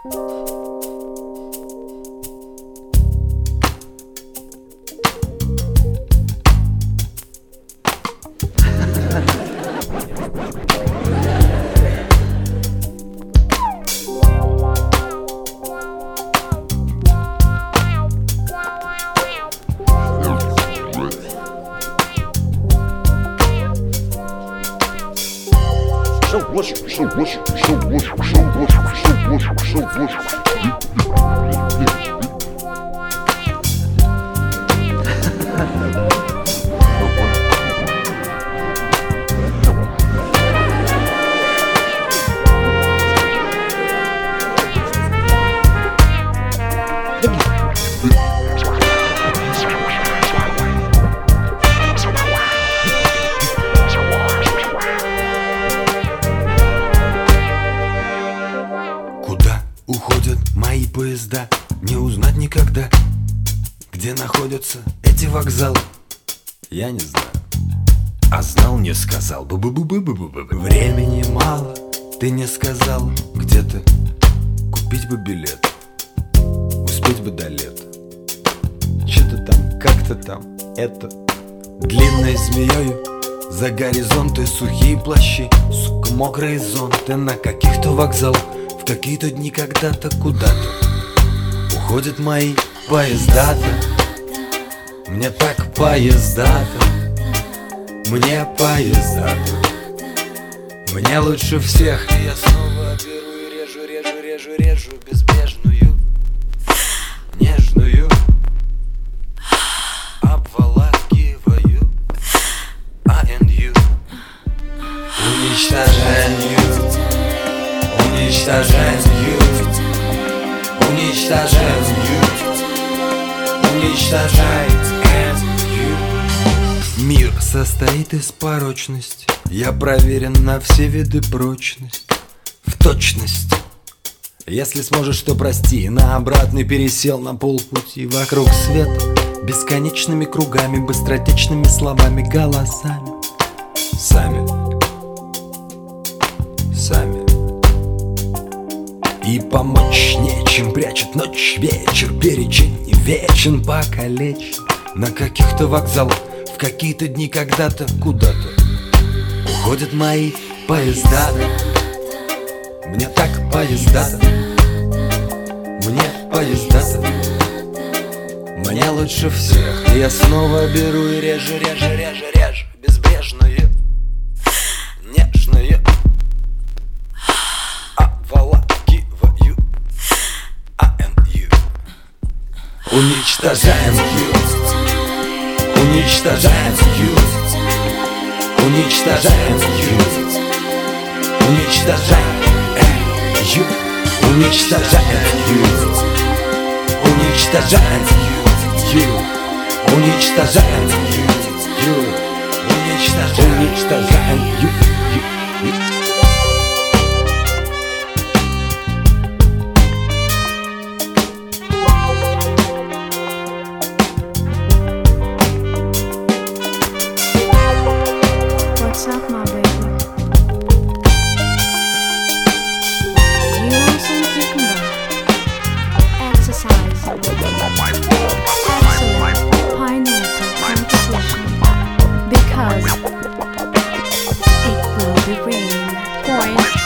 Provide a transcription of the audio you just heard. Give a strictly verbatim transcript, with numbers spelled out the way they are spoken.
Куда уходят мои поезда, не узнать никогда. Где находятся эти вокзалы, я не знаю. А знал, не сказал. Бу-бу-бу-бу-бу-бу-бу. Времени мало, ты не сказал. Где ты? Купить бы билет, успеть бы до лета. Че-то там, как-то там, это. Длинной змеёю за горизонты сухие плащи, сука, мокрые зонты на каких-то вокзалах. В какие-то дни когда-то куда-то уходят мои поезда-то. Мне так поезда-то, мне поезда-то, мне лучше всех. И я снова беру и режу, режу, режу, режу безбрежную, нежную, обволакиваю АНЮ, уничтожаю, уничтожаю, уничтожаю, уничтожаю. Мир состоит из порочности, я проверен на все виды прочности. В точности. Если сможешь, то прости. На обратный пересел на полпути вокруг света, бесконечными кругами, быстротечными словами, голосами. Сами, сами. И помочь нечем, прячет ночь, вечер, перечень не вечен, покалечен. На каких-то вокзалах, в какие-то дни когда-то, куда-то уходят мои поезда-то. Мне так поезда-то, мне поезда-то, мне лучше всех. И я снова беру и режу, режу, режу, режу безбрежную, нежную, обволакиваю АНЮ. Уничтожаем ю, уничтожаем ю, уничтожаем ю, уничтожаем ю, уничтожаем ю, уничтожаем ю, уничтожаем ю, уничтожаем ю. What's up, my baby? You want some cucumber? Exercise. Excellent pineapple composition. Because it will be rain. Point.